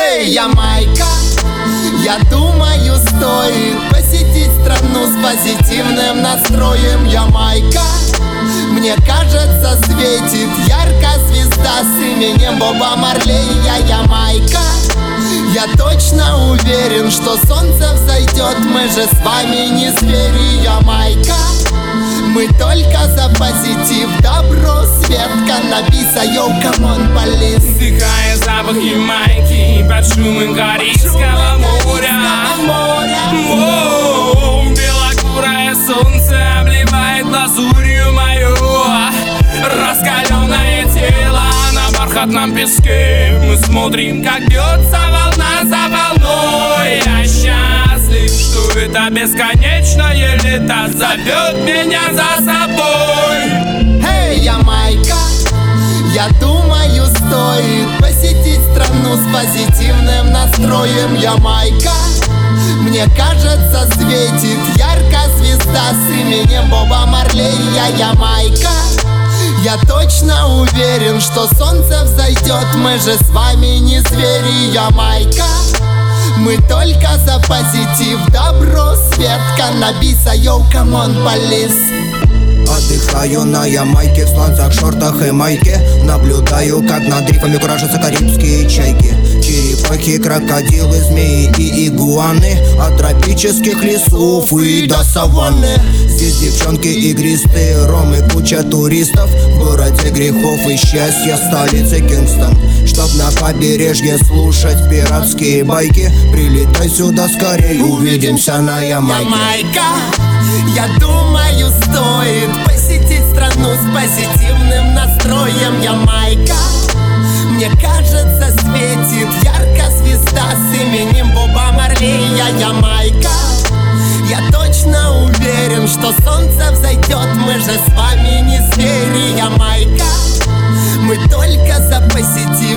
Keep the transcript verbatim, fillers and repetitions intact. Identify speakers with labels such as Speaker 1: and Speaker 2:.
Speaker 1: Эй, Ямайка, я думаю, стоит посетить страну с позитивным настроем. Ямайка, мне кажется, светит ярко звезда с именем Боба Марлей. Я Ямайка, я точно уверен, что солнце взойдет. Мы же с вами не звери. Ямайка, мы только за позитив, добро, свет, каннабиса. Йоу, камон, полис.
Speaker 2: Вдыхая запах Ямайки под шумом Карибского моря. Воу, белокурое солнце обливает лазурью мою раскаленное тело на бархатном песке. Мы смотрим, как бьется волна за волной. Я счастлив, что это бесконечное лето зовет меня за собой.
Speaker 1: Эй, Ямайка, я думаю, стоит посетить страну с позитивным настроем. Ямайка, мне кажется, светит ярко звезда с именем Боба Марлей. Я Ямайка, я точно уверен, что солнце взойдет. Мы же с вами не звери. Ямайка, мы только за позитив, добро, свет, каннабиса. Йоу, камон, полис.
Speaker 3: Отдыхаю на Ямайке в сланцах, шортах и майке. Наблюдаю, как над рифами куражатся карибские чайки. Черепахи, крокодилы, змеи и игуаны. От тропических лесов и до саванны. Здесь девчонки игристые, ром и куча туристов. В городе грехов и счастья, столице Кингстон. Чтоб на побережье слушать пиратские байки, прилетай сюда скорей, увидимся на Ямайке.
Speaker 1: Ямайка, я думаю, стоит посетить страну с позитивным настроем. Ямайка, мне кажется, светит ярко звезда с именем Боба Марлей. Я Ямайка, я точно уверен, что солнце взойдет. Мы же с вами не звери. Ямайка, мы только за позитив,